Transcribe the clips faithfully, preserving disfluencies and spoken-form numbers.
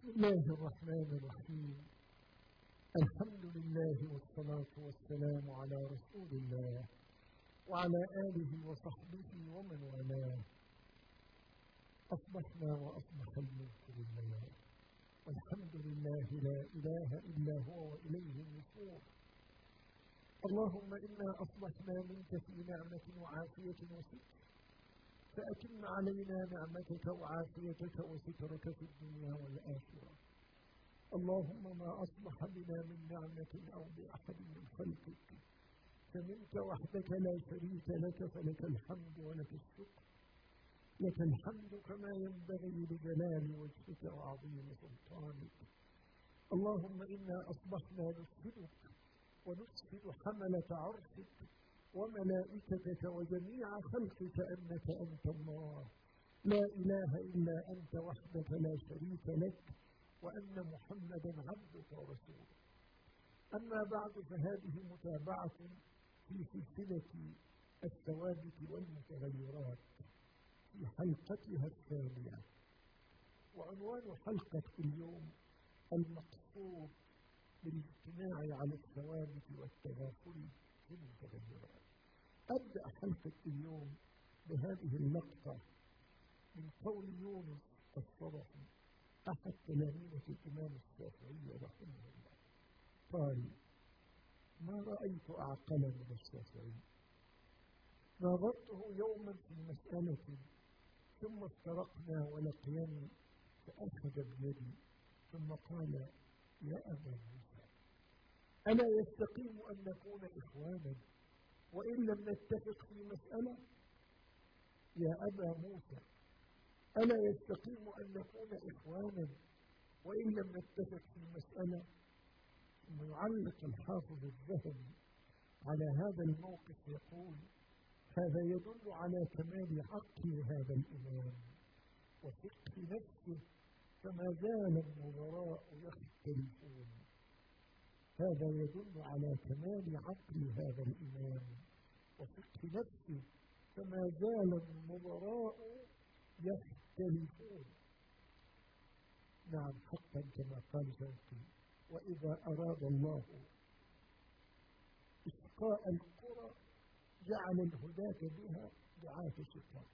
الله الرحمن الرحيم. الحمد لله والصلاة والسلام على رسول الله وعلى آله وصحبه ومن والاه. أصبحنا وأصبح الملك لله، والحمد لله لا إله إلا هو وإليه النشور. اللهم إنا أصبحنا منك في نعمة وعافية وستر، فأتم علينا نعمتك وعافيتك وسترك في الدنيا والآخرة. اللهم ما أصبح بنا من نعمة أو بأحد من خلقك فمنك وحدك لا شريك لك، فلك الحمد ولك الشكر. لك الحمد كما ينبغي لجلال وجهك وعظيم سلطانك. اللهم إنا أصبحنا نشهدك ونشهد حملة عرشك وملائكتك وجميع خلقك أنك أنت الله لا إله إلا أنت وحدك لا شريك لك، وأن محمدا عبدك ورسولك. أما بعد، فهذه متابعة في سلسلة الثوابت والمتغيرات في حلقتها الثانية، وعنوان حلقة اليوم المقصود بالاجتماع على الثوابت والتغافل في المتغيرات. أبدأ حلقة اليوم بهذه اللقطة من قول يونس الصدفي أحد تلاميذ الإمام الشافعي رحمه الله. قال: ما رأيت أعقل من الشافعي. ناظرته يوما في مسألة ثم افترقنا ولقيني فأخذ بيدي ثم قال: يا أبا موسى، ألا يستقيم أن نكون إخوانا وإن لم نتفق في مسألة؟ يا أبا موسى، ألا يستقيم أن نكون إخوانا وإن لم نتفق في مسألة؟ ثم يعلق الحافظ الذهبي على هذا الموقف يقول: هذا يدل على كمال عقل هذا الإمام وفقه نفسه، فما زال النظراء يختلفون. هذا يدل على كمال عقل هذا الإمام وفقه نفسه، فما زال النظراء يختلفون. نعم، حقا كما قال شوقي: وإذا أراد الله إسقاء القرى جعل الهداة بها دعاة الشقاق،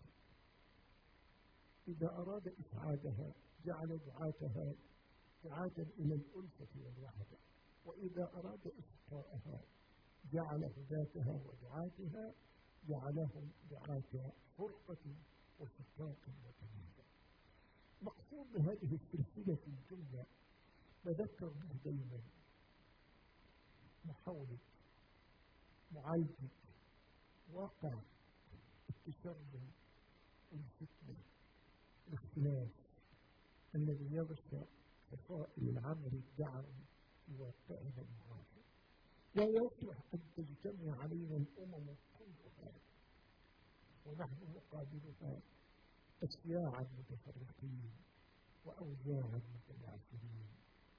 إذا أراد إسعادها جعل دعاتها دعاة إلى الألفة والوحدة، وإذا أراد إسقاءها جعل هداتها ودعاتها جعلهم دعاة فرقة وشقاق وتمييز. مقصود بهذه السلسلة الجملة بذكر به دائما محاولة معالجة واقع التشرذم والفتنة الاختلاف الذي يغشى فصائل العمل الدعوي في واقعنا المعاصر. لا يصلح أن تجتمع علينا الأمم كلها ونحن نقابلها أشياعا متفرقين وأوزاعا متناثرين.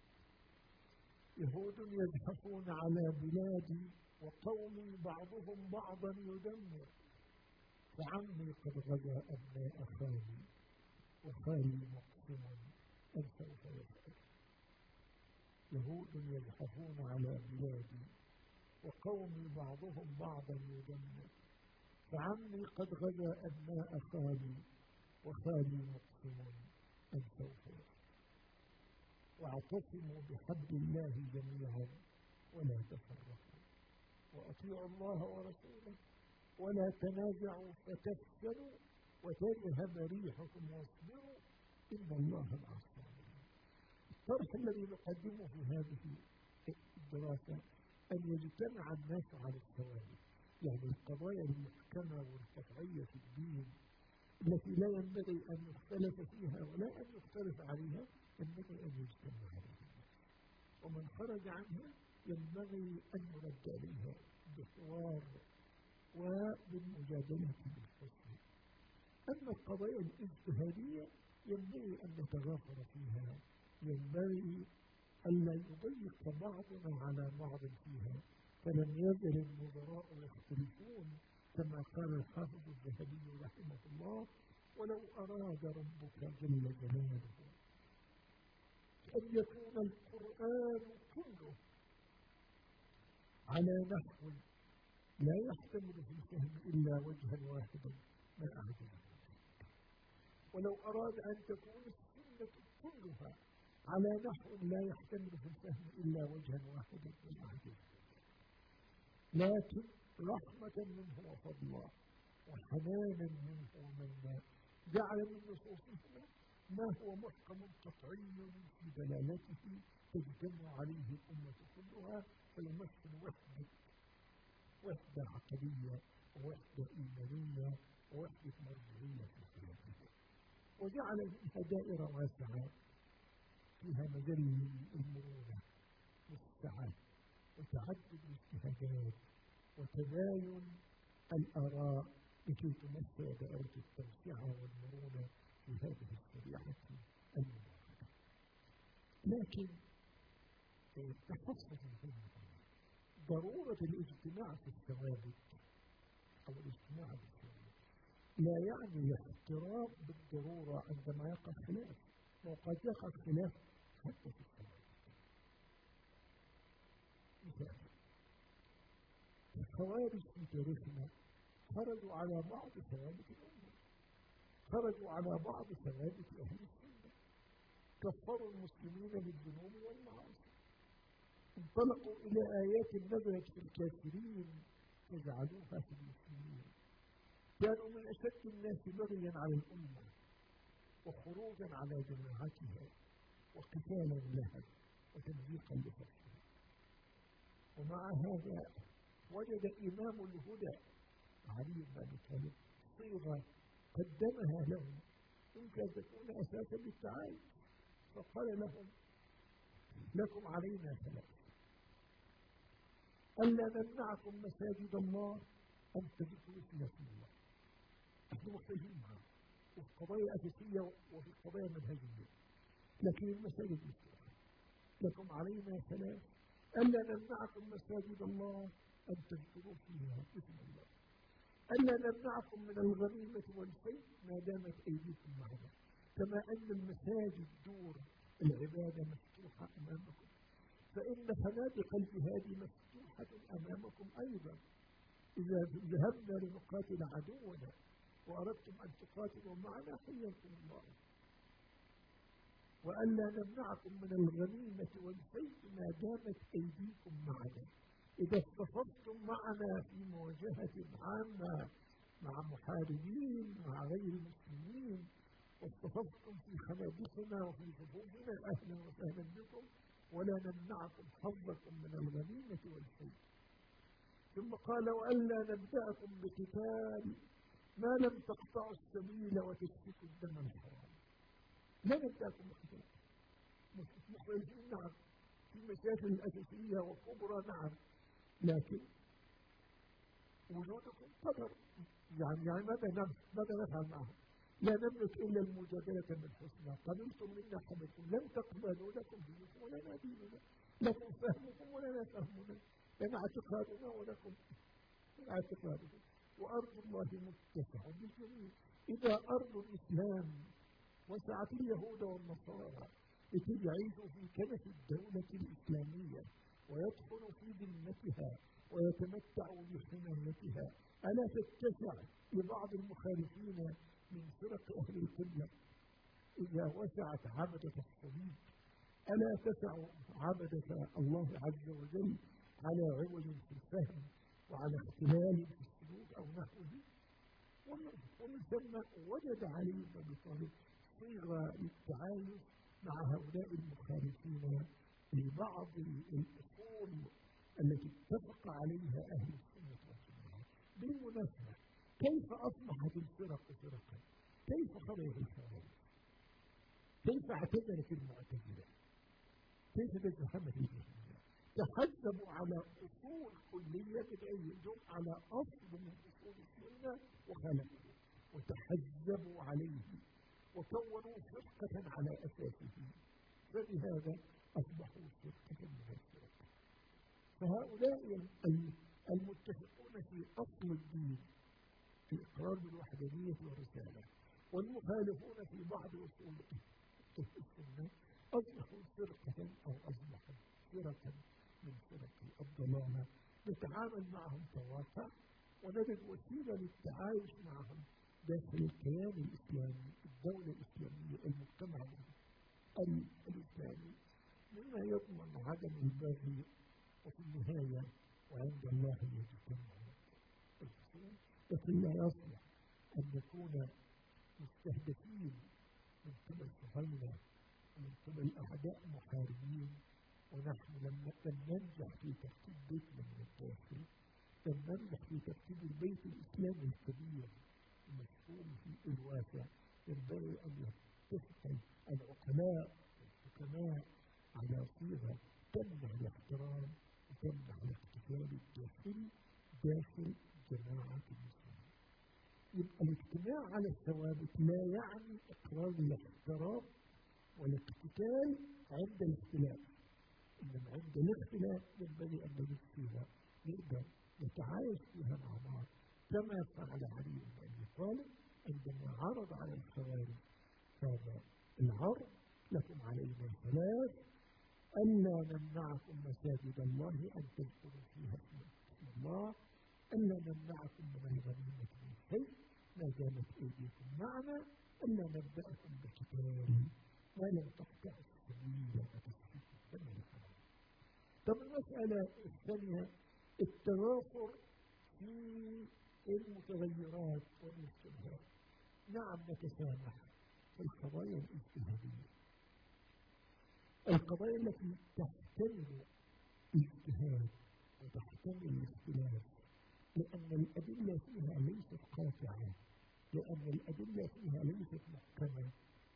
يهود يزحفون على بلادي وقومي بعضهم بعضا يدمر، فعمي قد غدا أبناء خالي وخالي مقسم أن سوف يفعل. يهود يزحفون على بلادي وقومي بعضهم بعضا يدمر، فعمي قد غدا أبناء خالي وخالي مقسم أن سوف يفعل. واعتصموا بحبل الله جميعا ولا تفرقوا، وأطيعوا الله ورسوله ولا تنازعوا فتفشلوا وتذهب ريحكم واصبروا إن الله مع الصابرين. الطرح الذي نقدمه في هذه الدراسة أن يجتمع الناس على الثوابت، يعني القضايا المحكمة والقطعية في الدين التي لا ينبغي أن يختلف فيها ولا أن يختلف عليها، ينبغي أن يجتمع عليها، ومن خرج عنها ينبغي أن يرد عليها بحوار وبالمجادلة بالحسن. أما القضايا الاجتهادية ينبغي أن نتغافر فيها، ينبغي ألا يضيق بعضنا على بعض فيها، فلم يزل النظراء يختلفون كما قال الحافظ الذهبي رحمه الله: ولو أراد ربك جل جلاله أن يكون القرآن كله على نحو لا يحتمل في الفهم إلا وجها واحدا ما أعجبه. ولو أراد أن تكون السنة كلها على نحو لا يحتمل في الفهم إلا وجها واحدا ما أعجبه. لكن رحمة منه وفضلا وحنانا منه ومنا جعل من نصوصهما ما هو محكم قطعي في دلالته تجتمع عليه الأمة كلها فيمثل وحدة وحدة عقدية ووحدة إيمانية ووحدة مرجعية في حياتها، وجعل منها دائرة واسعة فيها مجال المرونة والسعة وتعدد الاجتهادات وتباين الآراء لكي تمثل دائرة التوسعة والمرونة في هذه الشريعة المباركة. لكن تخصص ضرورة الاجتماع في الثوابت أو الاجتماع بالثوابت لا يعني الاحترام بالضرورة عندما يقع خلاف، وقد يقع خلاف حتى في الثوابت. مثال الخوارج في تاريخنا خرجوا على بعض ثوابت الأمة، خرجوا على بعض ثوابت أهل السنة، كفروا المسلمين بالذنوب والمعاصي، انطلقوا إلى آيات نزلت في الكافرين فجعلوها في المسلمين، كانوا من أشد الناس بغيا على الأمة وخروجا على جماعتها وقتالا لها وتمزيقا لفرشها. ومع هذا وجد إمام الهدى علي بن أبي طالب صيغة قدمها لهم يمكن أن تكون أساسا للتعايش، فقال لهم لكم علينا ثلاث: ألا نمنعكم مساجد الله أن تذكروا فيها اسم الله، نحن مختلفين معه وفي قضايا أساسية وفي قضايا منهجية، لكن المساجد مفتوحة. لكم علينا ثلاث: ألا نمنعكم مساجد الله أن تذكروا فيها اسم الله، ألا نمنعكم من الغنيمة والفيء ما دامت أيديكم معنا، كما أن المساجد دور العبادة مفتوحة أمامكم، فإن فنادق الجهاد مفتوحة أمامكم أيضا. إذا ذهبنا لنقاتل عدونا وأردتم أن تقاتلوا معنا حياكم الله. وألا نمنعكم من الغنيمة والفيء ما دامت أيديكم معنا، إذا اصطففتم معنا في مواجهة عامة مع محاربين مع غير المسلمين واصطففتم في خنادقنا وفي صفوفنا أهلا وسهلا بكم، ولا نمنعكم حظكم من الغنيمة والفيء. ثم قال: وألا نبدأكم بقتال ما لم تقطعوا السبيل وتسفكوا الدم الحرام. لا نبدأكم بقتال، مختلفين نعم في مشاكل أساسية وكبرى نعم، لكن وجودكم قدر، يعني يعني ماذا نفعل ماذا نفعل معهم؟ لا نملك إلا المجادلة بالحسنى، قبلتم منا حبكم، لم تقبلوا لكم دينكم ولنا ديننا، لكم فهمكم ولنا فهمنا، لنا اعتقادنا ولكم اعتقادكم، وأرض الله متسعة بالجميع. إذا أرض الإسلام وسعت اليهود والنصارى لكي يعيشوا في كنف الدولة الإسلامية ويدخلوا في ذمتها ويتمتعوا بحمايتها، ألا تتسع لبعض المخالفين من فرق أهل القبلة إذا وسعت عبدة الصليب؟ ألا تسع عبدة الله عز وجل على عوج في الفهم وعلى اختلال في السلوك أو نحوه؟ ومن ثم وجد علي بن أبي طالب صيغة للتعايش مع هؤلاء المخالفين لبعض الأصول التي اتفق عليها أهل السنة والجماعة. بالمناسبة كيف أصبحت الفرق فرقا؟ كيف خرج الخوارج؟ كيف اعتذرت المعتزلة؟ كيف تتحمل الجهمية؟ تحزبوا على أصول كلية تدعيهم على أصل من أصول السنة وخالفوا وتحزبوا عليه وكونوا فرقة على أساسه، فبهذا أصبحوا فرقة من الفرق. فهؤلاء المتفقون في أصل الدين في الإقرار بالوحدانية والرسالة والمخالفون في بعض أصول السنة أصبحوا فرقة أو أصبحوا فرقة من فرق الضلالة نتعامل معهم كواقع ونجد وسيلة للتعايش معهم داخل الكيان الإسلامي، الدولة الإسلامية، المجتمع الإسلامي، مما يضمن عدم البغي وفي النهاية وعند الله يجتمع الخصوم. لكن لا يصلح أن نكون مستهدفين من قبل صهاينة ومن قبل أعداء محاربين ونحن لم ننجح في ترتيب بيتنا من الداخل، لم ننجح في ترتيب البيت الإسلامي الكبير المشهور في الواسع. ينبغي أن يتفق العقلاء والحكماء على صيغة تمنع الاحترام وتمنع الاحتفال الداخلي داخل جماعة المسلمين. يبقى الاجتماع على الثوابت لا يعني إقرار الاحترام والاقتتال عند الاختلاف، إنما عند الاختلاف ينبغي أن نجد فيها نقدر نتعايش فيها مع بعض، كما فعل علي بن أبي طالب عندما عرض على الخوارج هذا العرض: لكم علينا ثلاث، ألا نمنعكم مساجد الله أن تذكروا فيها اسم الله، ألا نمنعكم من الغنيمة من شيء ما دامت أيديكم معنا، ألا نبدأكم بقتال ما لم تقطعوا السبيل وتسفكوا الدم الحرام. طب المسألة الثانية التوافر في المتغيرات والمشتبهات. نعم نتسامح في القضايا الاجتهادية، القضايا التي تحتمل الاجتهاد وتحتمل الاختلاف، لأن الأدلة فيها ليست قاطعة، لأن الأدلة فيها ليست محكمة،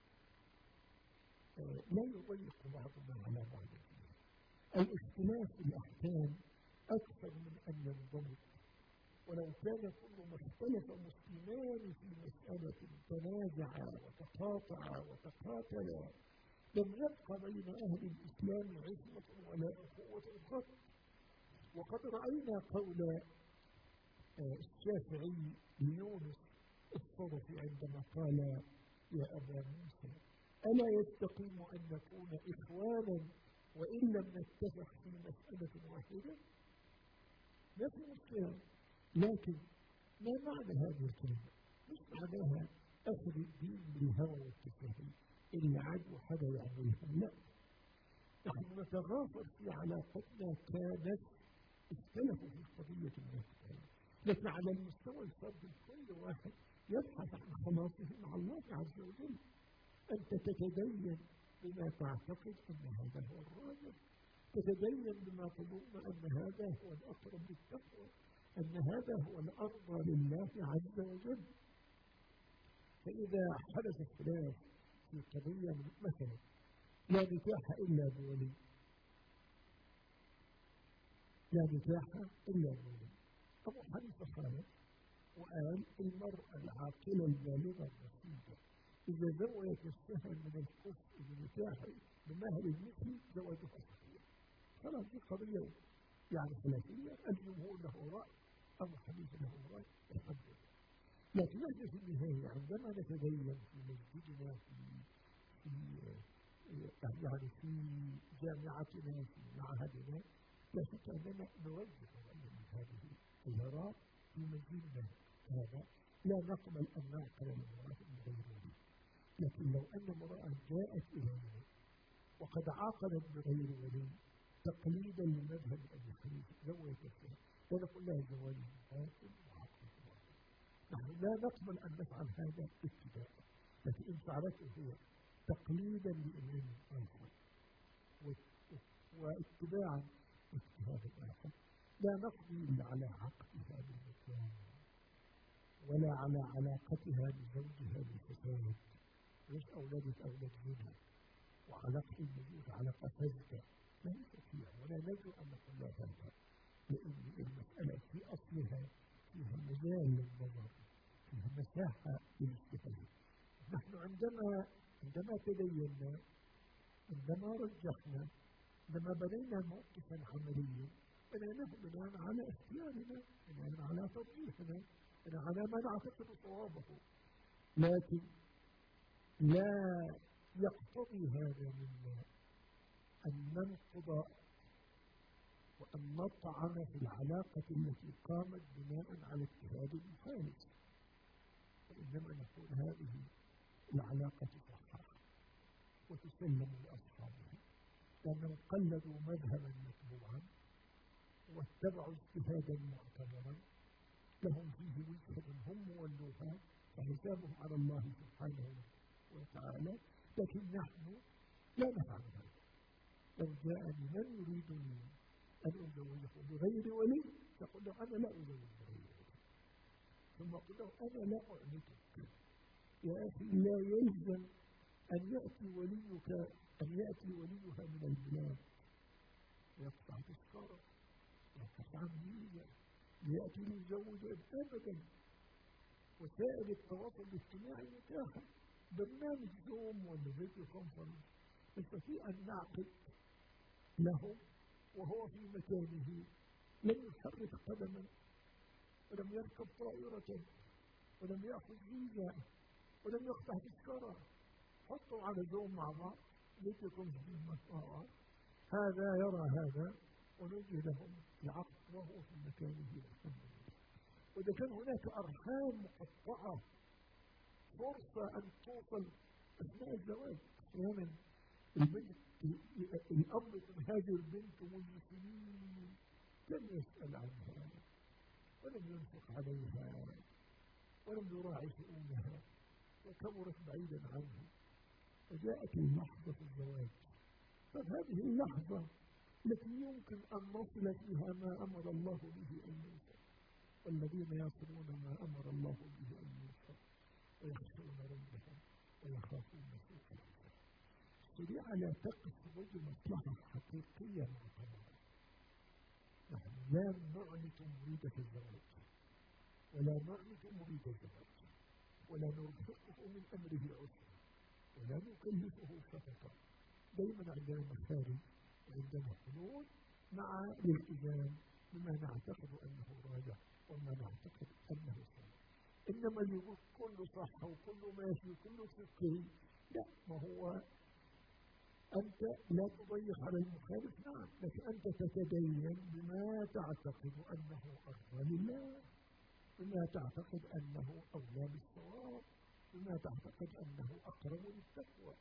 لا يضيق بعضنا على بعض. الاختلاف في الأحكام أكثر من أن ينضبط، ولو كان كل ما اختلف مسلمان في مسألة تنازعا وتقاطعا وتقاتلا لم يبقى بين أهل الإسلام عصمة ولا أخوة قط. وقد رأينا قول الشافعي ليونس الصدفي عندما قال: يا أبا موسى ألا يستقيم أن نكون إخوانا وإن لم نتفق في مسألة واحدة؟ ما في مشكلة، لكن ما معنى هذه الكلمة؟ مش معناها أخذ الدين بالهوى والتساهل اللي عاد حدا يعملها، لا، نحن نتغافر في علاقتنا كناس اختلفوا في قضية المسألة، لكن على المستوى الفردي كل واحد يبحث عن خلاصه مع الله عز وجل. أنت تتدين بما تعتقد أن هذا هو الراجح، تتدين بما تظن أن هذا هو الأقرب للتقوى، أن هذا هو الأرضى لله عز وجل. فإذا حدث خلاف في قضية مثلا لا نكاح إلا بولي، لا نكاح إلا بولي، أبو حنيفة قال وقال المرأة العاقلة البالغة الرشيدة إذا زوجت نفسها من الكفر بنكاح بمهر المثل زوجها صحيح. خلاص دي قضية يعني خلافية، الجمهور له رأي، أبو حنيفة له رأي، الحمد لله. لكن نحن في النهاية عندما نتدين في مسجدنا في في يعني في جامعتنا في معهدنا لا شك أننا نوجه من هذه الآراء في مسجدنا هذا، لا نقبل أن نعقل المرأة من غير ولي. لكن لو أن امرأة جاءت إلينا وقد عاقلت بغير ولي تقليدا لمذهب أبي حنيفة زوجت نفسها ونقول لها زواج باطل وعقل باطل، نحن لا نقبل أن نفعل هذا ابتداء، لكن إن فعلته هي تقليدا لإمام آخر واتباعا لاجتهاد الآخر لا نقضي إلا على عقدها بالنسيان ولا على علاقتها بزوجها بالفساد، مش أولادة أولاد زوجها وعلاقة الوجود علاقة فاسدة ليس فيها، ولا نجد أن نقول لا هذا، لأن المسألة في أصلها فيها مجال للنظر، فيها مساحة للاجتهاد. نحن عندما عندما تدينا، عندما رجحنا، عندما بنينا موقفا عمليا بنيناه بناء على اختيارنا، بناء على ترجيحنا، بناء على ما نعتقد صوابه، لكن لا يقتضي هذا منا أن ننقض وأن نطعن في العلاقة التي قامت بناء على اجتهاد المخالف، وإنما نقول هذه العلاقة صحيحة وتسلم لأصحابها، لأنهم قلدوا مذهبا متبوعا واتبعوا اجتهادا معتبرا لهم فيه وجهة هم مولوها، فحسابهم على الله سبحانه وتعالى. لكن نحن لا نفعل هذا. لو جاءني من يريدني أن أزوجه بغير ولي تقول له أنا لا أزوج بغير ولي، ثم أقول له أنا لا أعنتك يا أخي. لا يلزم أن يأتي وليك أن يأتي وليها من البلاد ويقطع تذكاره ويبحث عن ميزة ليأتي ليزوج أبدا. وسائل التواصل الاجتماعي متاحة، برنامج زوم ولا فيديو كونفرنس نستطيع أن نعقد له وهو في مكانه، لم يحرك قدما ولم يركب طائرة ولم يأخذ فيزا ولم يقطع تذكرة. حطوا على زوم مع بعض فيديو كونفرنس مع بعض، هذا يرى هذا ونجي لهم العقد وهو في مكانه والحمد لله. وإذا كان هناك أرحام مقطعة فرصة أن توصل أثناء الزواج، أحيانا البنت الأب من هذه البنت منذ سنين لم يسأل عنها ولم ينفق عليها ولم يراعي شؤونها وكبرت بعيدا عنه، فجاءت اللحظة في الزواج. فهذه اللحظة التي يمكن أن نصل فيها ما أمر الله به أن يوصل، والذين يصلون ما أمر الله به أن يوصل ويخشون ربهم ويخافون سوء الحساب. الشريعة لا تقف ضد مصلحة حقيقية معتبرة. نحن لا نعنت مريدة الزواج ولا نعنت مريد الزواج ولا نرفقه من أمره عسرا ولا نكلفه شفقة. دائما عندنا مخارج وعندنا حلول مع الالتزام بما نعتقد أنه راجع وما نعتقد أنه صحيح. إنما اللي يقول كله صح وكله ماشي وكله فقهي، لا، ما هو أنت لا تضيق على المخالف، نعم، لكن أنت تتدين بما تعتقد أنه أرضى لله، بما تعتقد أنه أولى بالصواب، بما تعتقد أنه أقرب للتقوى.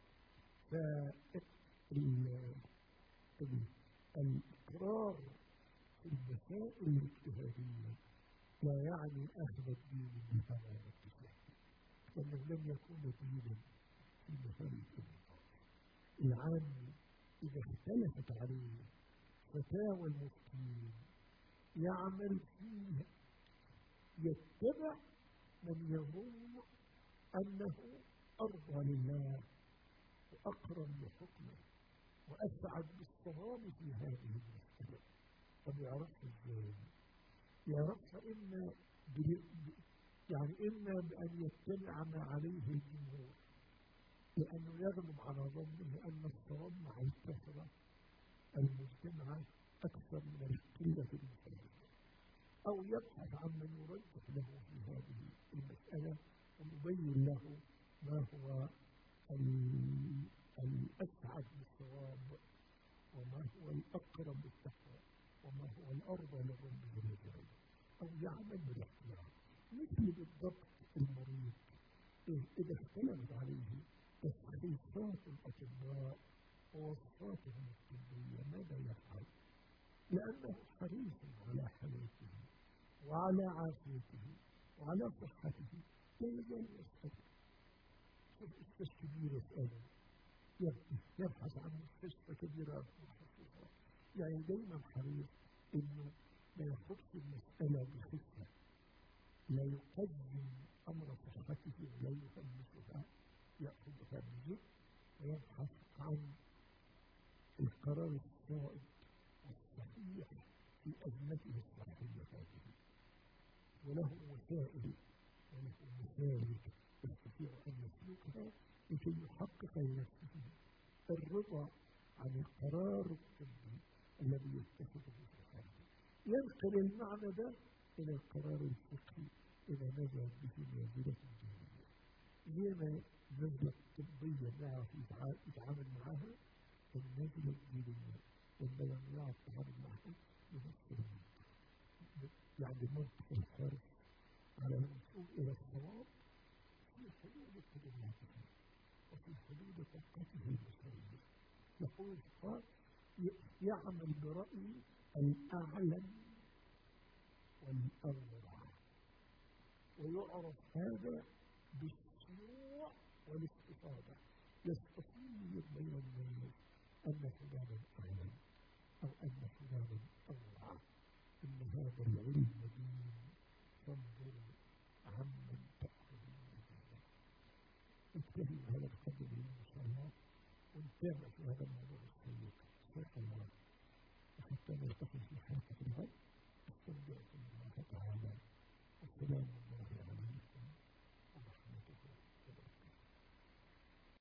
فالإقرار في المسائل الاجتهادية لا يعني أخذ الدين بالهوى والاتجاه، لأنه لم يكون دينا في مسائل الاجتهاد. العام إذا اختلفت عليه فتاوى المفتين يعمل فيها، يتبع من يظن أنه أرضى لله وأقرب لحكمه وأسعد بالصواب في هذه المسألة. طب يعرفها إزاي؟ يعرفها إما يعني إما بأن يتبع ما عليه الجمهور، لأنه يغلب على ظنه أن الصواب مع الكثرة المجتمعة أكثر من القلة المخالفة، أو يبحث عن من يرجح له في هذه المسألة ويبين له ما هو الأسعد بالصواب وما هو الأقرب بالتقوى وما هو الأرضى للرب جل جلاله، أو يعمل بالاختيار. مثل بالضبط المريض إذا اختلفت عليه تشخيصات الأطباء ووصفاتهم الطبية ماذا يفعل؟ لأنه حريص على حياته وعلى عافيته وعلى صحته لا يزال يسأل. شوف مستشفى كبير يسأله، يبحث عن مستشفى كبيرة متخصصة، يعني دايما حريص إنه ما ياخذش المسألة بخفة، لا يقدم أمر صحته ولا يهمشها، يأخذها بجد ويبحث عن القرار الصائب والصحيح في أزمته الصحية هذه، وله وسائل وله مسالك يستطيع أن يسلكها لكي يحقق لنفسه الرضا عن القرار الطبي الذي يتخذه في حياته. ينقل المعنى ده إلى القرار الفقهي إذا نزل به نازلة جديدة، زي ما النزلة الطبية يعرف يتعامل معها، النزلة الدينية اللي لم يعرف يتعامل معها بنفس المنطق. يعني منطق الحرص على الوصول إلى الصواب في حدود قدراته وفي حدود طاقته البشرية. يقول الفقهاء يعمل برأي الأعلم والأورع، ويعرف هذا بالشيوع والاستفاضة. يستطيع بين الناس أن فلانا أعلم أو أن فلانا أورع، إن هذا العلم دين، فانظروا عمن تأخذون دينه. انتهي هذا القدر إن شاء الله، ونتابع في هذا